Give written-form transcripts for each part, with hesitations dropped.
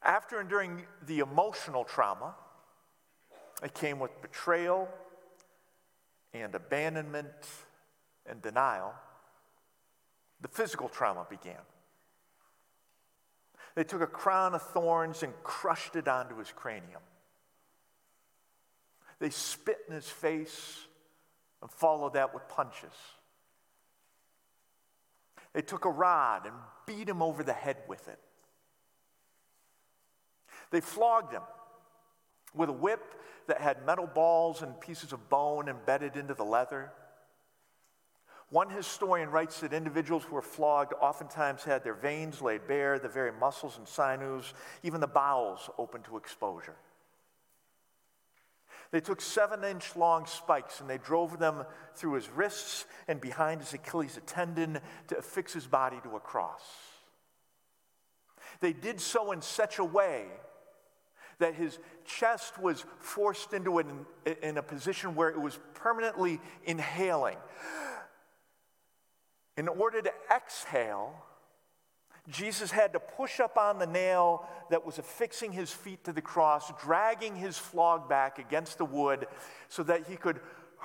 After enduring the emotional trauma, it came with betrayal and abandonment and denial. The physical trauma began. They took a crown of thorns and crushed it onto his cranium. They spit in his face and followed that with punches. They took a rod and beat him over the head with it. They flogged him with a whip that had metal balls and pieces of bone embedded into the leather. One historian writes that individuals who were flogged oftentimes had their veins laid bare, the very muscles and sinews, even the bowels open to exposure. They took 7-inch long spikes and they drove them through his wrists and behind his Achilles tendon to affix his body to a cross. They did so in such a way that his chest was forced into in a position where it was permanently inhaling. In order to exhale, Jesus had to push up on the nail that was affixing his feet to the cross, dragging his flog back against the wood so that he could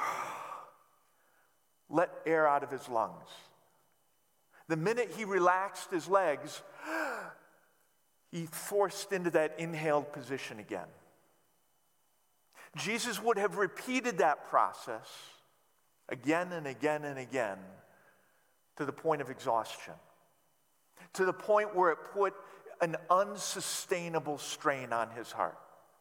let air out of his lungs. The minute he relaxed his legs, he forced into that inhaled position again. Jesus would have repeated that process again and again and again to the point of exhaustion, to the point where it put an unsustainable strain on his heart.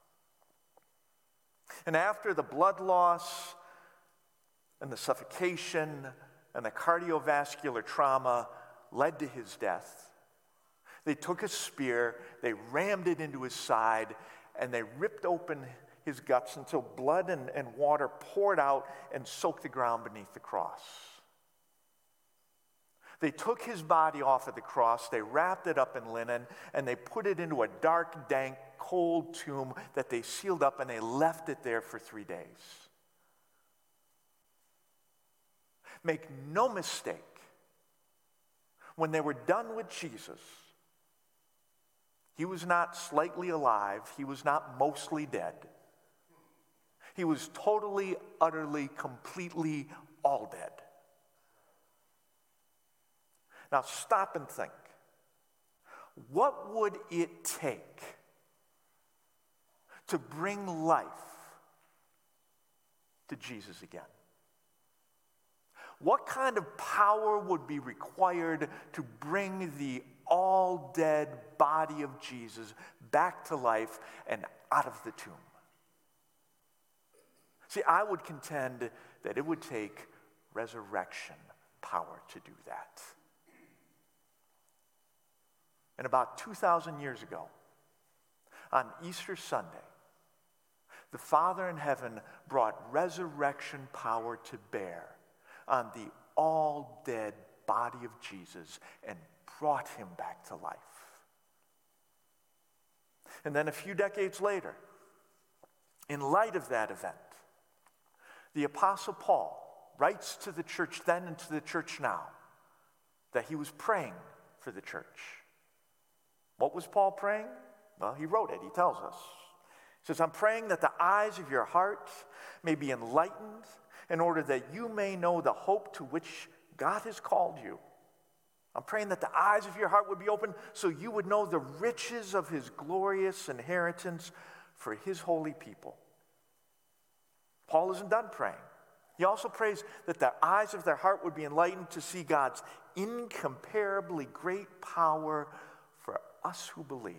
And after the blood loss and the suffocation and the cardiovascular trauma led to his death, they took a spear, they rammed it into his side, and they ripped open his guts until blood and water poured out and soaked the ground beneath the cross. They took his body off of the cross, they wrapped it up in linen, and they put it into a dark, dank, cold tomb that they sealed up, and they left it there for 3 days. Make no mistake, when they were done with Jesus, he was not slightly alive. He was not mostly dead. He was totally, utterly, completely all dead. Now stop and think. What would it take to bring life to Jesus again? What kind of power would be required to bring the all-dead body of Jesus back to life and out of the tomb? See, I would contend that it would take resurrection power to do that. And about 2,000 years ago, on Easter Sunday, the Father in heaven brought resurrection power to bear on the all-dead body of Jesus and brought him back to life. And then a few decades later, in light of that event, the Apostle Paul writes to the church then and to the church now that he was praying for the church. What was Paul praying? Well, he wrote it. He tells us. He says, I'm praying that the eyes of your heart may be enlightened in order that you may know the hope to which God has called you. I'm praying that the eyes of your heart would be open so you would know the riches of his glorious inheritance for his holy people. Paul isn't done praying. He also prays that the eyes of their heart would be enlightened to see God's incomparably great power for us who believe.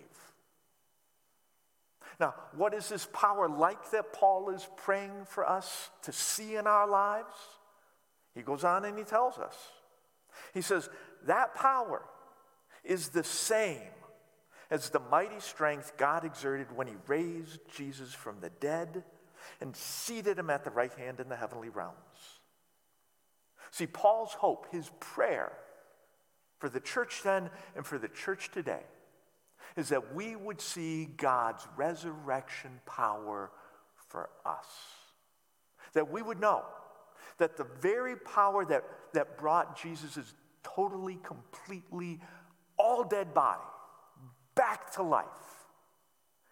Now, what is this power like that Paul is praying for us to see in our lives? He goes on and he tells us. He says, that power is the same as the mighty strength God exerted when he raised Jesus from the dead and seated him at the right hand in the heavenly realms. See, Paul's hope, his prayer for the church then and for the church today, is that we would see God's resurrection power for us. That we would know that the very power that brought Jesus' totally, completely, all dead body back to life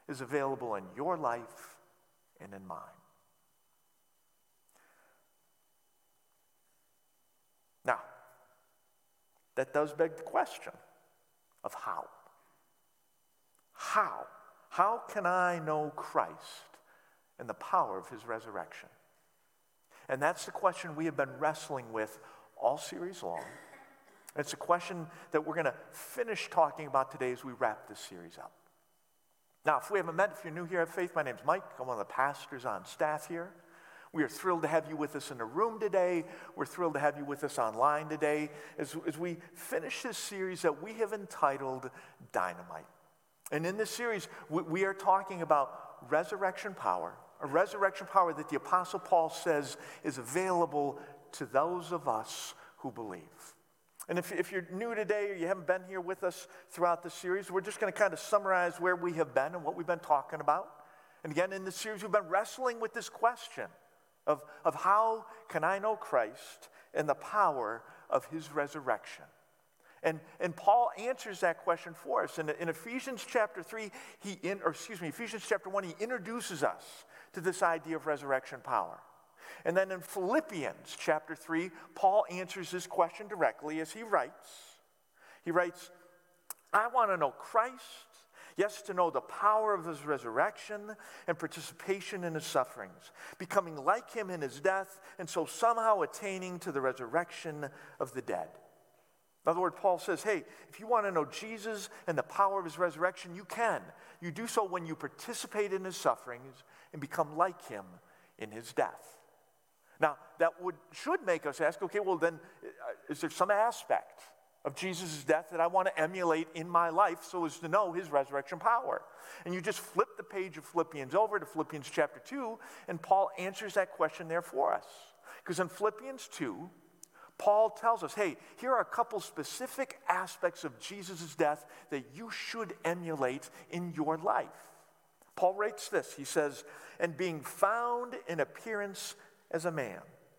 is available in your life and in mine. Now, that does beg the question of how. How? How can I know Christ and the power of his resurrection? And that's the question we have been wrestling with all series long. It's a question that we're going to finish talking about today as we wrap this series up. Now, if we haven't met, if you're new here at Faith, my name's Mike. I'm one of the pastors on staff here. We are thrilled to have you with us in the room today. We're thrilled to have you with us online today as we finish this series that we have entitled Dynamite. And in this series, we are talking about resurrection power, a resurrection power that the Apostle Paul says is available to those of us who believe. And if you're new today or you haven't been here with us throughout the series, we're just going to kind of summarize where we have been and what we've been talking about. And again, in this series, we've been wrestling with this question of how can I know Christ and the power of his resurrection. And Paul answers that question for us. In Ephesians chapter 3, Ephesians chapter 1, he introduces us to this idea of resurrection power. And then in Philippians chapter 3, Paul answers this question directly as he writes, I want to know Christ, yes, to know the power of his resurrection and participation in his sufferings, becoming like him in his death, and so somehow attaining to the resurrection of the dead. In other words, Paul says, hey, if you want to know Jesus and the power of his resurrection, you can. You do so when you participate in his sufferings and become like him in his death. Now, that should make us ask, okay, well then, is there some aspect of Jesus' death that I want to emulate in my life so as to know his resurrection power? And you just flip the page of Philippians over to Philippians chapter 2, and Paul answers that question there for us. Because in Philippians 2, Paul tells us, hey, here are a couple specific aspects of Jesus' death that you should emulate in your life. Paul writes this, he says, and being found in appearance as a man,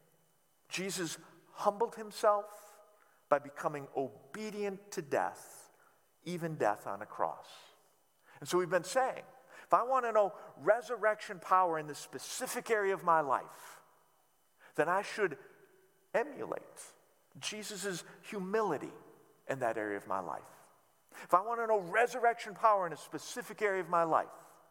Jesus humbled himself by becoming obedient to death, even death on a cross. And so we've been saying, if I want to know resurrection power in this specific area of my life, then I should emulate Jesus' humility in that area of my life. If I want to know resurrection power in a specific area of my life,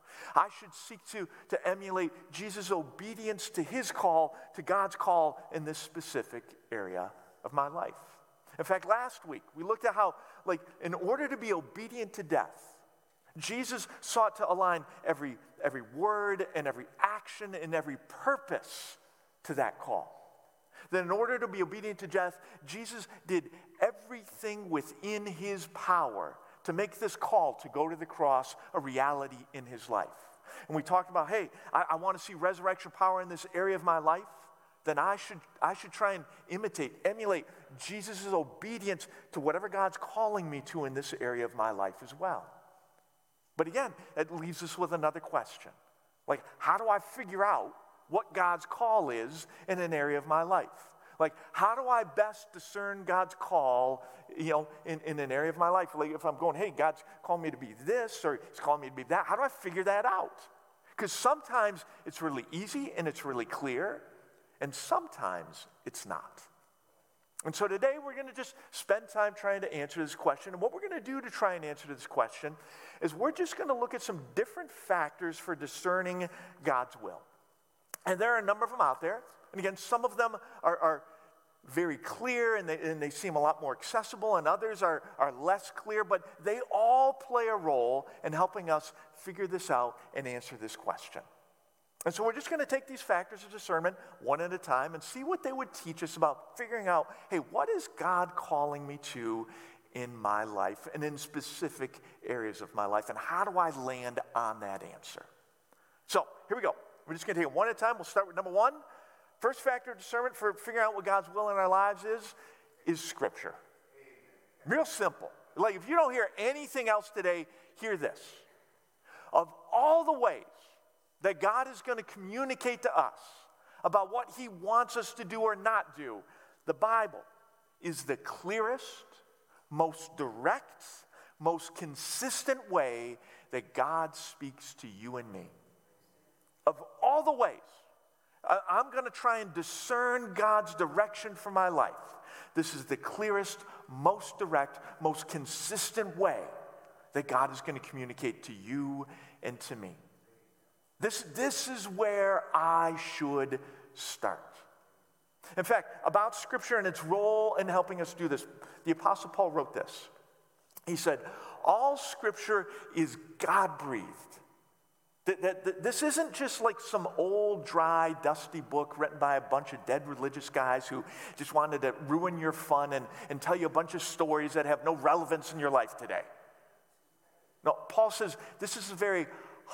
I should seek to emulate Jesus' obedience to his call, to God's call in this specific area of my life. In fact, last week, we looked at how, in order to be obedient to death, Jesus sought to align every word and every action and every purpose to that call. That in order to be obedient to death, Jesus did everything within his power to make this call to go to the cross a reality in his life. And we talked about, hey, I want to see resurrection power in this area of my life. Then I should try and emulate Jesus' obedience to whatever God's calling me to in this area of my life as well. But again, it leaves us with another question. How do I figure out what God's call is in an area of my life? How do I best discern God's call, in an area of my life? If I'm going, hey, God's calling me to be this, or he's calling me to be that, how do I figure that out? Because sometimes it's really easy and it's really clear, and sometimes it's not. And so today we're going to just spend time trying to answer this question. And what we're going to do to try and answer this question is we're just going to look at some different factors for discerning God's will. And there are a number of them out there. And again, some of them are very clear and they seem a lot more accessible, and others are less clear, but they all play a role in helping us figure this out and answer this question. And so we're just going to take these factors of discernment one at a time and see what they would teach us about figuring out, hey, what is God calling me to in my life and in specific areas of my life, and how do I land on that answer? So here we go. We're just going to take it one at a time. We'll start with number one. First factor of discernment for figuring out what God's will in our lives is Scripture. Real simple. If you don't hear anything else today, hear this. Of all the ways that God is going to communicate to us about what he wants us to do or not do, the Bible is the clearest, most direct, most consistent way that God speaks to you and me. Of all the ways, I'm going to try and discern God's direction for my life. This is the clearest, most direct, most consistent way that God is going to communicate to you and to me. This is where I should start. In fact, about Scripture and its role in helping us do this, the Apostle Paul wrote this. He said, all Scripture is God-breathed. This isn't just like some old, dry, dusty book written by a bunch of dead religious guys who just wanted to ruin your fun and tell you a bunch of stories that have no relevance in your life today. No, Paul says this is a very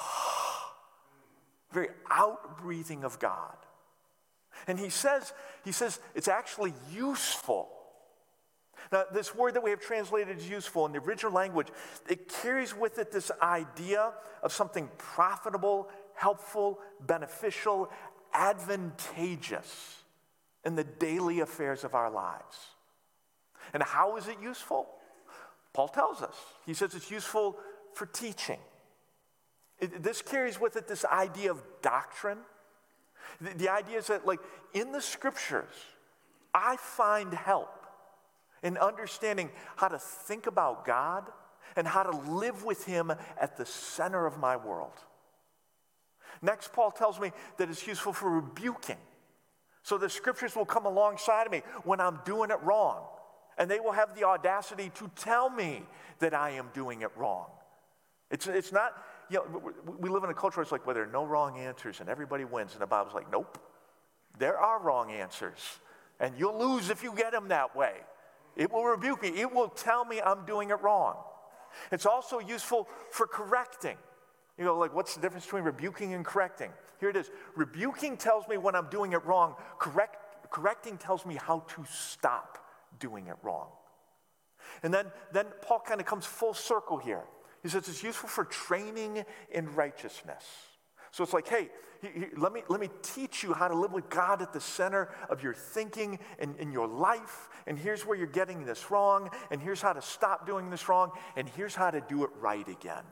out-breathing of God. And he says it's actually useful. Now, this word that we have translated as useful in the original language, it carries with it this idea of something profitable, helpful, beneficial, advantageous in the daily affairs of our lives. And how is it useful? Paul tells us. He says it's useful for teaching. This carries with it this idea of doctrine. The idea is that, like, in the Scriptures, I find help in understanding how to think about God and how to live with Him at the center of my world. Next, Paul tells me that it's useful for rebuking. So the Scriptures will come alongside of me when I'm doing it wrong. And they will have the audacity to tell me that I am doing it wrong. It's not, we live in a culture where it's like, well, there are no wrong answers and everybody wins. And the Bible's like, nope, there are wrong answers. And you'll lose if you get them that way. It will rebuke me. It will tell me I'm doing it wrong. It's also useful for correcting. Like, what's the difference between rebuking and correcting? Here it is. Rebuking tells me when I'm doing it wrong. Correcting tells me how to stop doing it wrong. And then Paul kind of comes full circle here. He says it's useful for training in righteousness. So it's like, hey, let me teach you how to live with God at the center of your thinking and in your life. And here's where you're getting this wrong. And here's how to stop doing this wrong. And here's how to do it right again.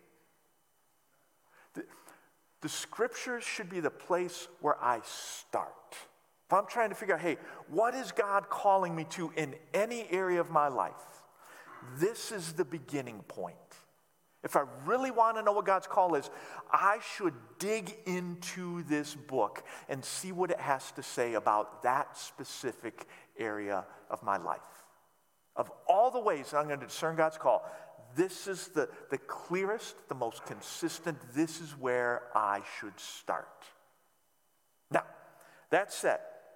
The Scriptures should be the place where I start. If I'm trying to figure out, hey, what is God calling me to in any area of my life? This is the beginning point. If I really want to know what God's call is, I should dig into this book and see what it has to say about that specific area of my life. Of all the ways that I'm going to discern God's call, this is the clearest, the most consistent. This is where I should start. Now, that said,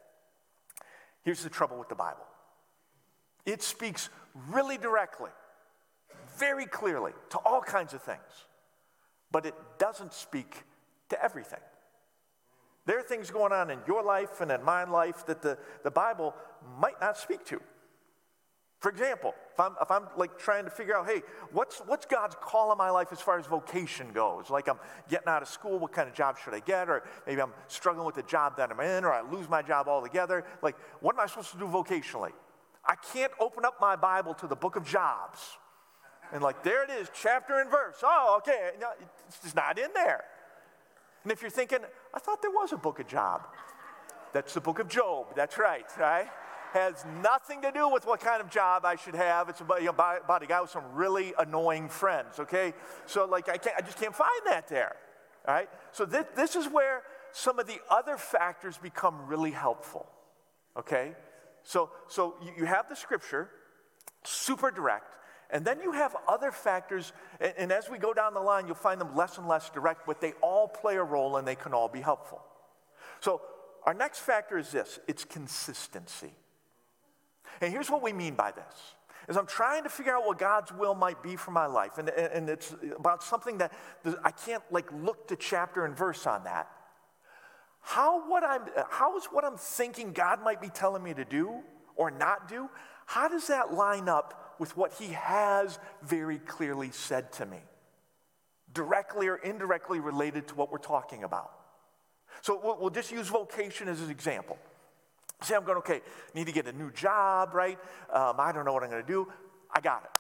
here's the trouble with the Bible. It speaks really directly, very clearly, to all kinds of things. But it doesn't speak to everything. There are things going on in your life and in my life that the Bible might not speak to. For example, if I'm like trying to figure out, hey, what's God's call in my life as far as vocation goes? Like, I'm getting out of school, what kind of job should I get? Or maybe I'm struggling with the job that I'm in, or I lose my job altogether. Like, what am I supposed to do vocationally? I can't open up my Bible to the book of jobs. And like, there it is, chapter and verse. Oh, okay, no, it's just not in there. And if you're thinking, I thought there was a book of Job. That's the book of Job, that's right? Has nothing to do with what kind of job I should have. It's about, about a guy with some really annoying friends, okay? So like, I just can't find that there, all right? So this is where some of the other factors become really helpful, okay? So you have the Scripture, super direct, and then you have other factors, and as we go down the line, you'll find them less and less direct, but they all play a role and they can all be helpful. So our next factor is this, it's consistency. And here's what we mean by this, is I'm trying to figure out what God's will might be for my life, and it's about something that I can't like look to chapter and verse on that. How is what I'm thinking God might be telling me to do or not do, how does that line up with what He has very clearly said to me, directly or indirectly related to what we're talking about? So we'll just use vocation as an example. Say I'm going, okay, need to get a new job, right? I don't know what I'm going to do. I got it.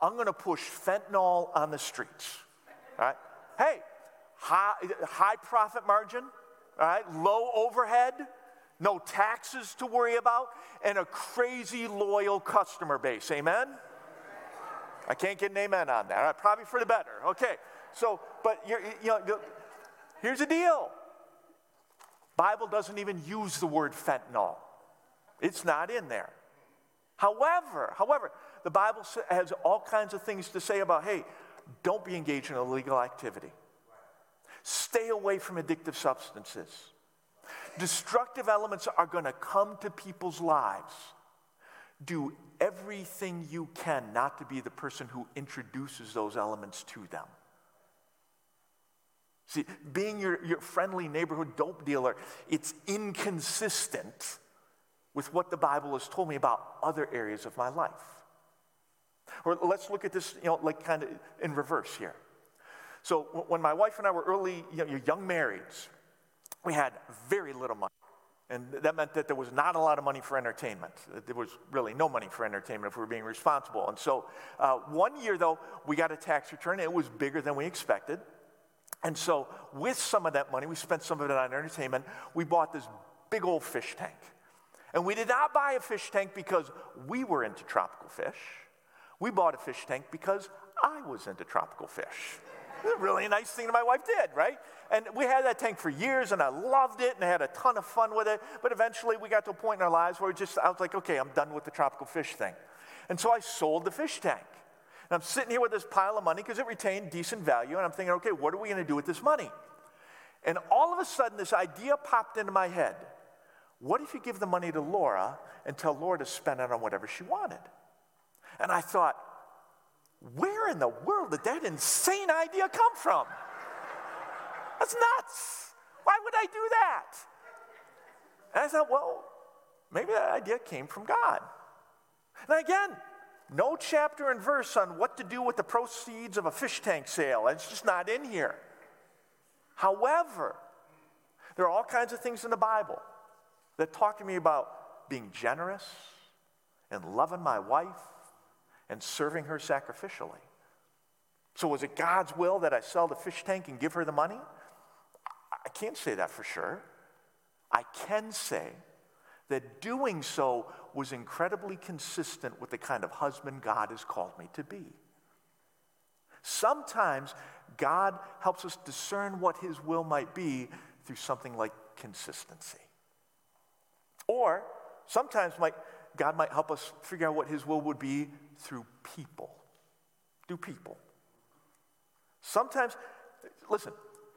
I'm going to push fentanyl on the streets. All right? Hey, high profit margin, all right? Low overhead, no taxes to worry about, and a crazy loyal customer base. Amen? I can't get an amen on that. All right, probably for the better. Okay. So, but here's the deal. Bible doesn't even use the word fentanyl. It's not in there. However, the Bible has all kinds of things to say about, hey, don't be engaged in illegal activity. Stay away from addictive substances. Destructive elements are going to come to people's lives. Do everything you can not to be the person who introduces those elements to them. See, being your friendly neighborhood dope dealer, it's inconsistent with what the Bible has told me about other areas of my life. Or let's look at this, like kind of in reverse here. So when my wife and I were early, young marrieds, we had very little money. And that meant that there was not a lot of money for entertainment. There was really no money for entertainment if we were being responsible. And so one year, though, we got a tax return. It was bigger than we expected. And so with some of that money, we spent some of it on entertainment. We bought this big old fish tank. And we did not buy a fish tank because we were into tropical fish. We bought a fish tank because I was into tropical fish. It was really a nice thing that my wife did, right? And we had that tank for years, and I loved it, and I had a ton of fun with it. But eventually, we got to a point in our lives where I was like, okay, I'm done with the tropical fish thing. And so I sold the fish tank. And I'm sitting here with this pile of money because it retained decent value, and I'm thinking, okay, what are we going to do with this money? And all of a sudden, this idea popped into my head. What if you give the money to Laura and tell Laura to spend it on whatever she wanted? And I thought, where in the world did that insane idea come from? That's nuts. Why would I do that? And I thought, well, maybe that idea came from God. And again, no chapter and verse on what to do with the proceeds of a fish tank sale. It's just not in here. However, there are all kinds of things in the Bible that talk to me about being generous and loving my wife and serving her sacrificially. So was it God's will that I sell the fish tank and give her the money? I can't say that for sure. I can say that doing so was incredibly consistent with the kind of husband God has called me to be. Sometimes God helps us discern what his will might be through something like consistency. Or sometimes God might help us figure out what his will would be through people. Through people. Sometimes, listen,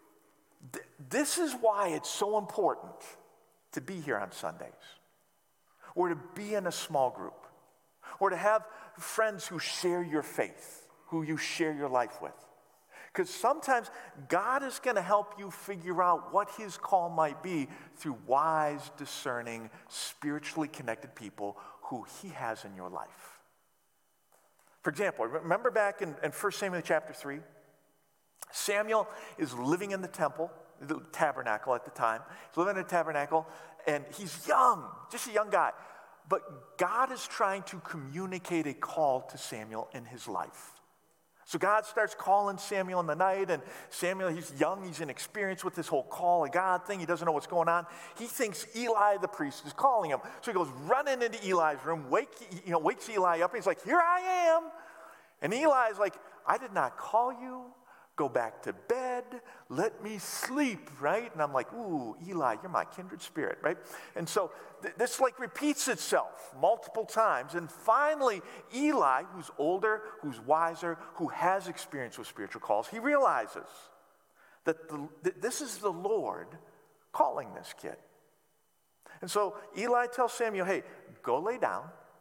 this is why it's so important to be here on Sundays, or to be in a small group, or to have friends who share your faith, who you share your life with. Because sometimes God is going to help you figure out what his call might be through wise, discerning, spiritually connected people who he has in your life. For example, remember back in 1 Samuel chapter 3? Samuel is living in the temple, the tabernacle at the time. He's living in a tabernacle, and he's young, just a young guy. But God is trying to communicate a call to Samuel in his life. So God starts calling Samuel in the night, and Samuel, he's young, he's inexperienced with this whole call of God thing. He doesn't know what's going on. He thinks Eli the priest is calling him. So he goes running into Eli's room, wakes Eli up, and he's like, here I am. And Eli's like, I did not call you. Go back to bed. Let me sleep, right? And I'm like, ooh, Eli, you're my kindred spirit, right? And so this repeats itself multiple times. And finally, Eli, who's older, who's wiser, who has experience with spiritual calls, he realizes that this is the Lord calling this kid. And so Eli tells Samuel, hey, go lay down.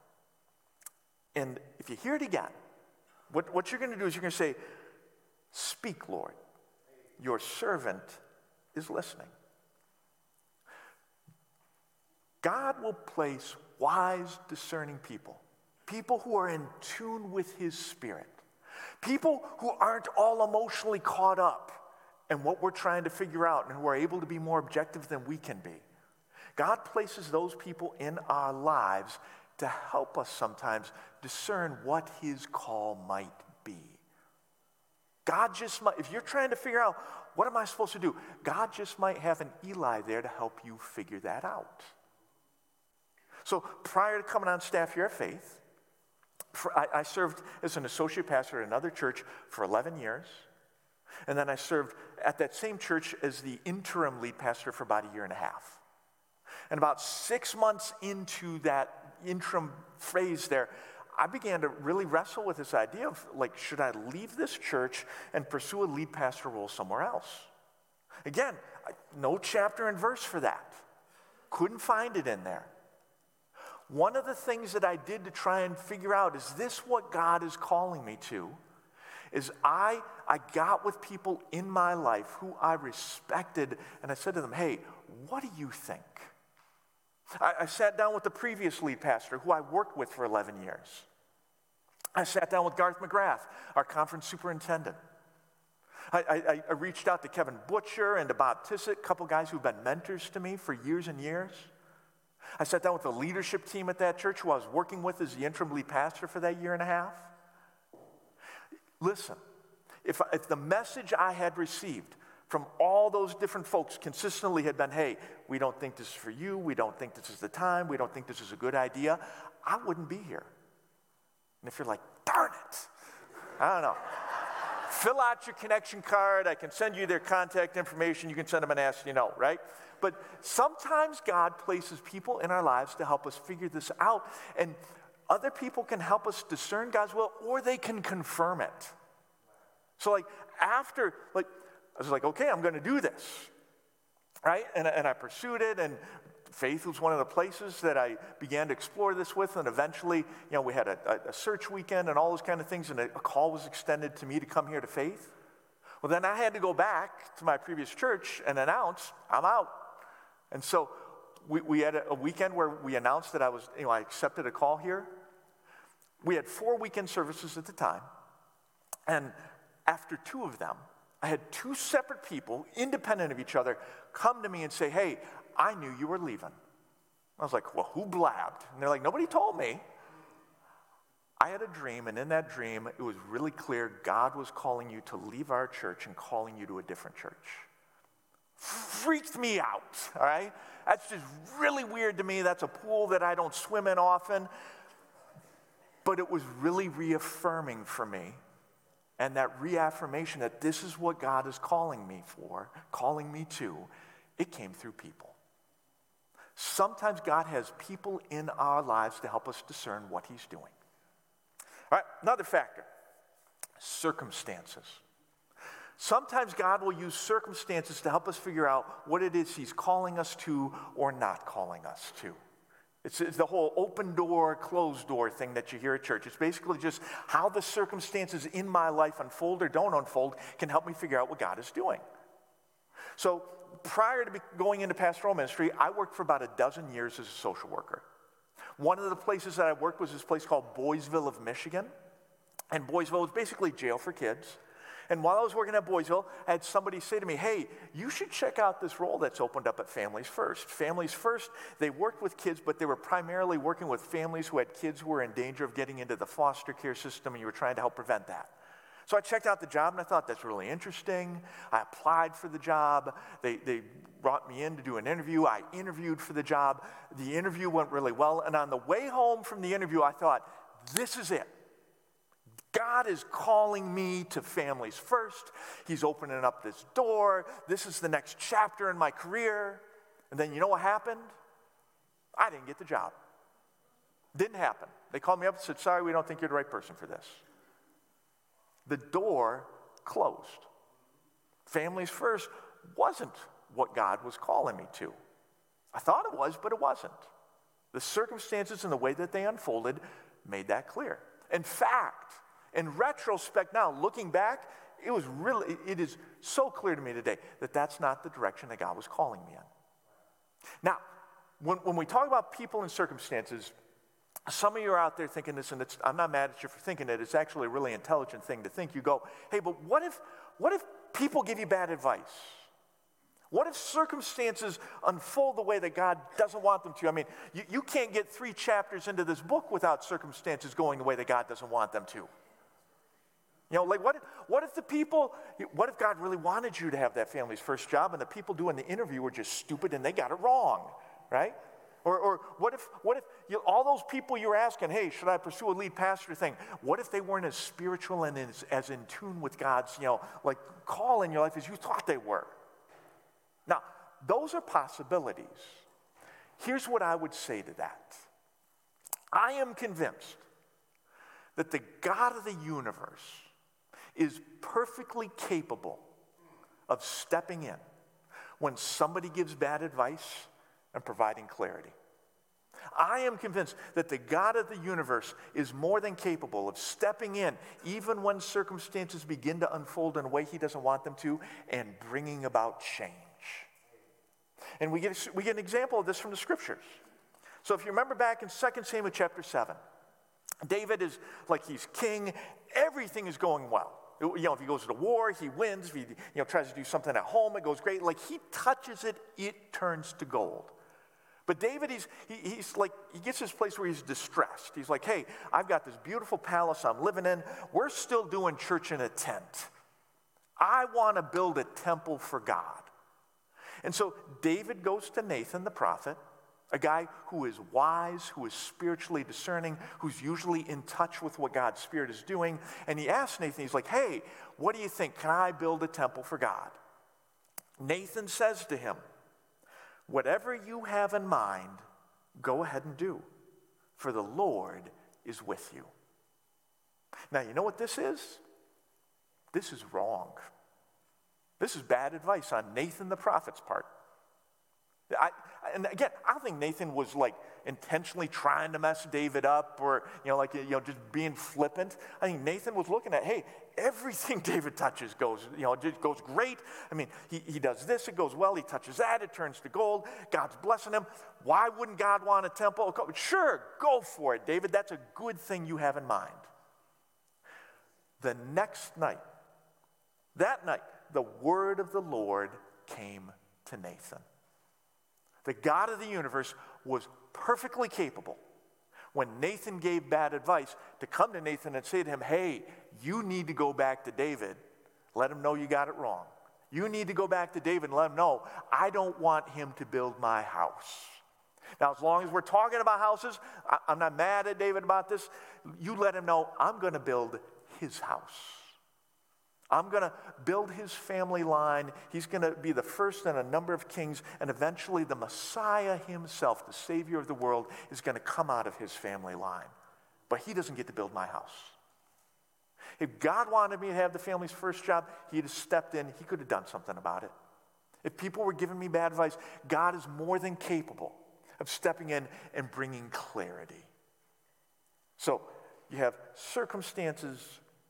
And if you hear it again, what you're going to do is you're going to say, speak, Lord. Your servant is listening. God will place wise, discerning people who are in tune with his spirit, people who aren't all emotionally caught up in what we're trying to figure out and who are able to be more objective than we can be. God places those people in our lives to help us sometimes discern what his call might be. God just might, if you're trying to figure out, what am I supposed to do? God just might have an Eli there to help you figure that out. So prior to coming on staff here at Faith, I served as an associate pastor at another church for 11 years. And then I served at that same church as the interim lead pastor for about a year and a half. And about 6 months into that interim phase there, I began to really wrestle with this idea of, like, should I leave this church and pursue a lead pastor role somewhere else? Again, no chapter and verse for that. Couldn't find it in there. One of the things that I did to try and figure out, is this what God is calling me to, is I got with people in my life who I respected, and I said to them, hey, what do you think? I sat down with the previous lead pastor who I worked with for 11 years. I sat down with Garth McGrath, our conference superintendent. I reached out to Kevin Butcher and to Bob Tissett, a couple guys who've been mentors to me for years and years. I sat down with the leadership team at that church who I was working with as the interim lead pastor for that year and a half. Listen, if the message I had received from all those different folks consistently had been, hey, we don't think this is for you, we don't think this is the time, we don't think this is a good idea, I wouldn't be here. And if you're like, darn it, I don't know. Fill out your connection card, I can send you their contact information, you can send them an ask, right? But sometimes God places people in our lives to help us figure this out, and other people can help us discern God's will, or they can confirm it. So I was like, okay, I'm going to do this, right? And I pursued it, and Faith was one of the places that I began to explore this with, and eventually, we had a search weekend and all those kind of things, and a call was extended to me to come here to Faith. Well, then I had to go back to my previous church and announce, I'm out. And so we had a weekend where we announced that I accepted a call here. We had 4 weekend services at the time, and after 2 of them, I had 2 separate people, independent of each other, come to me and say, hey, I knew you were leaving. I was like, well, who blabbed? And they're like, nobody told me. I had a dream, and in that dream, it was really clear God was calling you to leave our church and calling you to a different church. Freaked me out, all right? That's just really weird to me. That's a pool that I don't swim in often. But it was really reaffirming for me. And that reaffirmation that this is what God is calling me to, it came through people. Sometimes God has people in our lives to help us discern what he's doing. All right, another factor, circumstances. Sometimes God will use circumstances to help us figure out what it is he's calling us to or not calling us to. It's the whole open door, closed door thing that you hear at church. It's basically just how the circumstances in my life unfold or don't unfold can help me figure out what God is doing. So prior to going into pastoral ministry, I worked for about a dozen years as a social worker. One of the places that I worked was this place called Boysville of Michigan. And Boysville was basically jail for kids. And while I was working at Boysville, I had somebody say to me, hey, you should check out this role that's opened up at Families First. Families First, they worked with kids, but they were primarily working with families who had kids who were in danger of getting into the foster care system, and you were trying to help prevent that. So I checked out the job, and I thought, that's really interesting. I applied for the job. They brought me in to do an interview. I interviewed for the job. The interview went really well, and on the way home from the interview, I thought, this is it. God is calling me to Families First. He's opening up this door. This is the next chapter in my career. And then you know what happened? I didn't get the job. Didn't happen. They called me up and said, sorry, we don't think you're the right person for this. The door closed. Families First wasn't what God was calling me to. I thought it was, but it wasn't. The circumstances and the way that they unfolded made that clear. In fact, in retrospect now, looking back, it is so clear to me today that that's not the direction that God was calling me in. Now, when we talk about people and circumstances, some of you are out there thinking this, and I'm not mad at you for thinking it. It's actually a really intelligent thing to think. You go, hey, but what if people give you bad advice? What if circumstances unfold the way that God doesn't want them to? I mean, you can't get 3 chapters into this book without circumstances going the way that God doesn't want them to. You know, like what if God really wanted you to have that family's first job and the people doing the interview were just stupid and they got it wrong, right? Or what if all those people you were asking, hey, should I pursue a lead pastor thing? What if they weren't as spiritual and as in tune with God's, like call in your life as you thought they were? Now, those are possibilities. Here's what I would say to that. I am convinced that the God of the universe is perfectly capable of stepping in when somebody gives bad advice and providing clarity. I am convinced that the God of the universe is more than capable of stepping in even when circumstances begin to unfold in a way he doesn't want them to and bringing about change. And we get an example of this from the scriptures. So if you remember back in 2 Samuel chapter 7, David is like he's king. Everything is going well. If he goes to war, he wins. If he tries to do something at home, it goes great. Like he touches it, it turns to gold. But David, he gets to this place where he's distressed. He's like, hey, I've got this beautiful palace I'm living in. We're still doing church in a tent. I want to build a temple for God. And so David goes to Nathan the prophet, a guy who is wise, who is spiritually discerning, who's usually in touch with what God's Spirit is doing. And he asks Nathan, he's like, hey, what do you think? Can I build a temple for God? Nathan says to him, whatever you have in mind, go ahead and do, for the Lord is with you. Now, you know what this is? This is wrong. This is bad advice on Nathan the prophet's part. And again, I don't think Nathan was like intentionally trying to mess David up or, just being flippant. I think Nathan was looking at, hey, everything David touches goes great. I mean, he does this, it goes well. He touches that, it turns to gold. God's blessing him. Why wouldn't God want a temple? Sure, go for it, David. That's a good thing you have in mind. The next night, that night, the word of the Lord came to Nathan. The God of the universe was perfectly capable, when Nathan gave bad advice, to come to Nathan and say to him, hey, you need to go back to David. Let him know you got it wrong. You need to go back to David and let him know, I don't want him to build my house. Now, as long as we're talking about houses, I'm not mad at David about this. You let him know, I'm going to build his house. I'm going to build his family line. He's going to be the first in a number of kings, and eventually the Messiah himself, the Savior of the world, is going to come out of his family line. But he doesn't get to build my house. If God wanted me to have the family's first job, he'd have stepped in. He could have done something about it. If people were giving me bad advice, God is more than capable of stepping in and bringing clarity. So you have circumstances,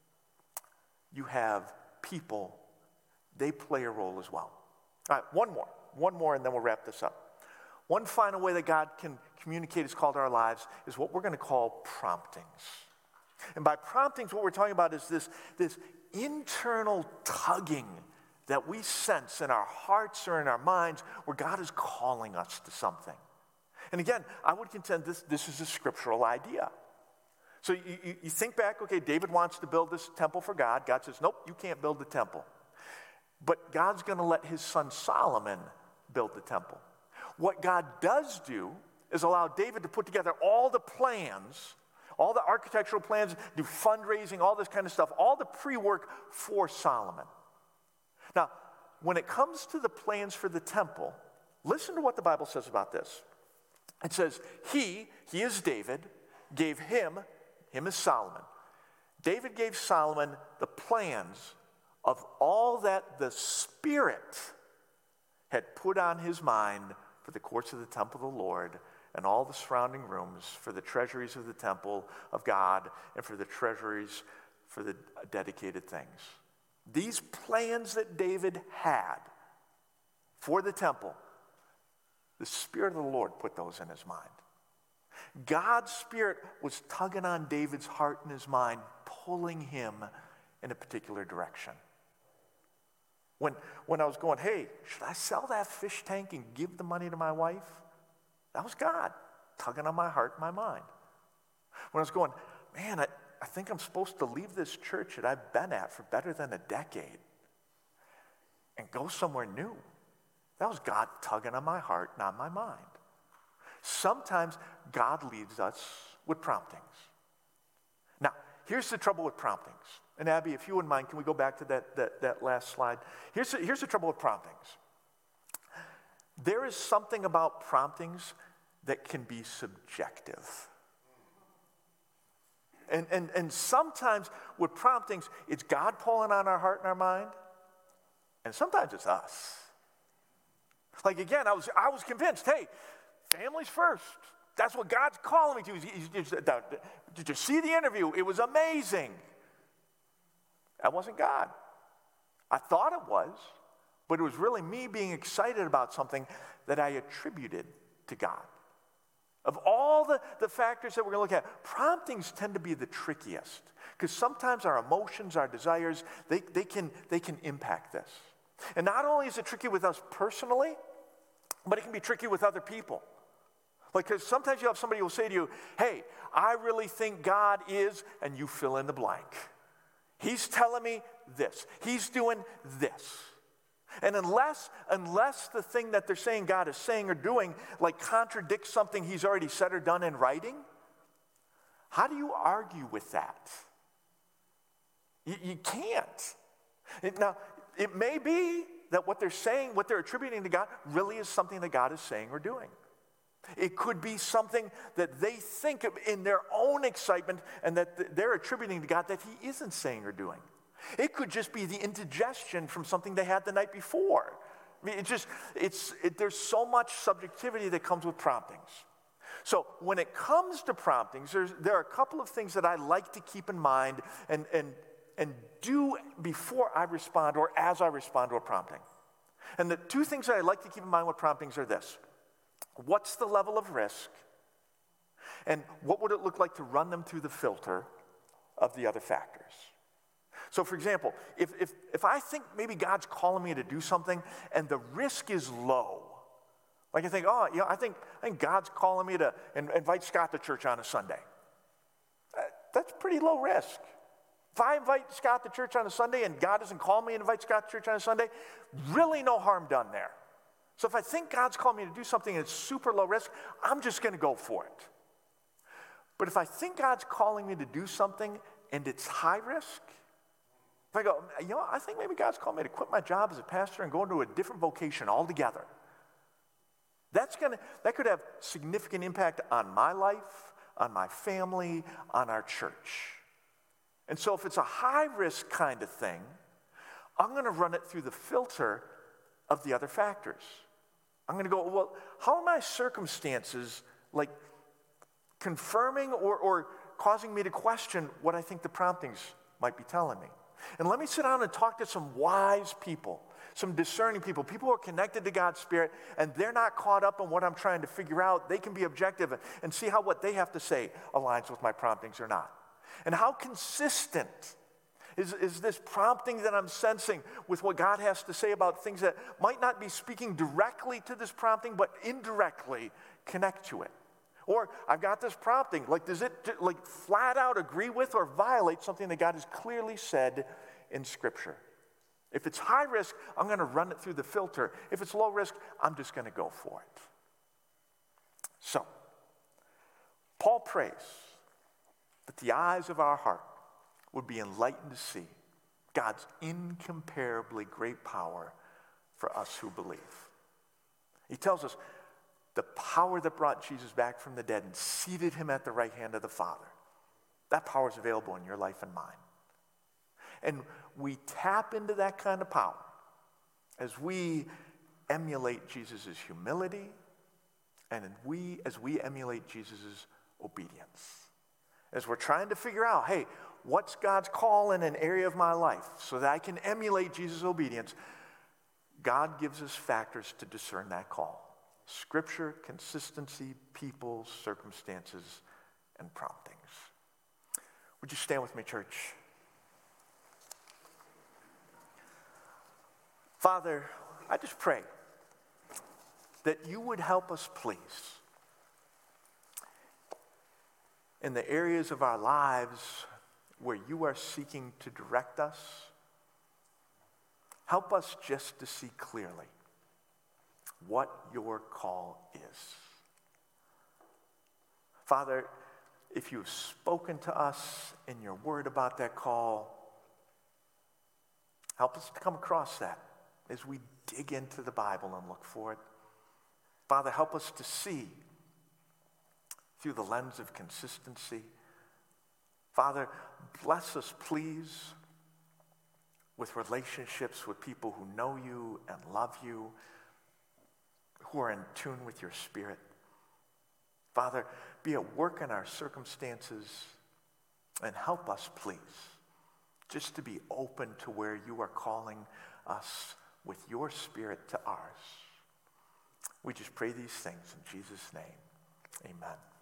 you have people, they play a role as well. All right, one more, and then we'll wrap this up. One final way that God can communicate his call to our lives is what we're going to call promptings. And by promptings, what we're talking about is this internal tugging that we sense in our hearts or in our minds where God is calling us to something. And again, I would contend this is a scriptural idea. So you think back, okay, David wants to build this temple for God. God says, nope, you can't build the temple. But God's going to let his son Solomon build the temple. What God does do is allow David to put together all the plans, all the architectural plans, do fundraising, all this kind of stuff, all the pre-work for Solomon. Now, when it comes to the plans for the temple, listen to what the Bible says about this. It says, he is David, gave him is Solomon. David gave Solomon the plans of all that the Spirit had put on his mind for the courts of the temple of the Lord and all the surrounding rooms, for the treasuries of the temple of God and for the treasuries for the dedicated things. These plans that David had for the temple, the Spirit of the Lord put those in his mind. God's Spirit was tugging on David's heart and his mind, pulling him in a particular direction. When I was going, hey, should I sell that fish tank and give the money to my wife? That was God tugging on my heart and my mind. When I was going, man, I think I'm supposed to leave this church that I've been at for better than a decade and go somewhere new. That was God tugging on my heart and on my mind. Sometimes God leads us with promptings. Now, here's the trouble with promptings. And Abby, if you wouldn't mind, can we go back to that last slide? Here's the trouble with promptings. There is something about promptings that can be subjective. And sometimes with promptings, it's God pulling on our heart and our mind, and sometimes it's us. Like again, I was convinced, hey, family's first. That's what God's calling me to. Did you see the interview? It was amazing. That wasn't God. I thought it was, but it was really me being excited about something that I attributed to God. Of all the factors that we're going to look at, promptings tend to be the trickiest because sometimes our emotions, our desires, they can impact this. And not only is it tricky with us personally, but it can be tricky with other people. Like, because sometimes you have somebody who will say to you, hey, I really think God is, and you fill in the blank. He's telling me this. He's doing this. And unless the thing that they're saying God is saying or doing, like contradicts something he's already said or done in writing, how do you argue with that? You can't. Now, it may be that what they're saying, what they're attributing to God, really is something that God is saying or doing. It could be something that they think of in their own excitement and that they're attributing to God that he isn't saying or doing. It could just be the indigestion from something they had the night before. I mean, there's so much subjectivity that comes with promptings. So when it comes to promptings, there are a couple of things that I like to keep in mind and do before I respond or as I respond to a prompting. And the two things that I like to keep in mind with promptings are this. What's the level of risk? And what would it look like to run them through the filter of the other factors? So for example, if I think maybe God's calling me to do something and the risk is low, like I think, I think God's calling me to invite Scott to church on a Sunday. That's pretty low risk. If I invite Scott to church on a Sunday and God doesn't call me and invite Scott to church on a Sunday, really no harm done there. So if I think God's called me to do something and it's super low risk, I'm just going to go for it. But if I think God's calling me to do something and it's high risk, if I go, I think maybe God's called me to quit my job as a pastor and go into a different vocation altogether. That could have significant impact on my life, on my family, on our church. And so if it's a high risk kind of thing, I'm going to run it through the filter of the other factors. I'm going to go, well, how are my circumstances like confirming or causing me to question what I think the promptings might be telling me? And let me sit down and talk to some wise people, some discerning people who are connected to God's Spirit, and they're not caught up in what I'm trying to figure out. They can be objective and see how what they have to say aligns with my promptings or not. And how consistent is this prompting that I'm sensing with what God has to say about things that might not be speaking directly to this prompting, but indirectly connect to it? Or I've got this prompting, does it flat out agree with or violate something that God has clearly said in Scripture? If it's high risk, I'm going to run it through the filter. If it's low risk, I'm just going to go for it. So, Paul prays that the eyes of our heart would be enlightened to see God's incomparably great power for us who believe. He tells us the power that brought Jesus back from the dead and seated him at the right hand of the Father. That power is available in your life and mine. And we tap into that kind of power as we emulate Jesus' humility and as we emulate Jesus' obedience. As we're trying to figure out, hey, what's God's call in an area of my life so that I can emulate Jesus' obedience, God gives us factors to discern that call. Scripture, consistency, people, circumstances, and promptings. Would you stand with me, church? Father, I just pray that you would help us, please, in the areas of our lives where you are seeking to direct us. Help us just to see clearly what your call is. Father, if you've spoken to us in your word about that call, help us to come across that as we dig into the Bible and look for it. Father, help us to see through the lens of consistency. Father, bless us, please, with relationships with people who know you and love you, who are in tune with your Spirit. Father, be at work in our circumstances and help us, please, just to be open to where you are calling us with your Spirit to ours. We just pray these things in Jesus' name. Amen.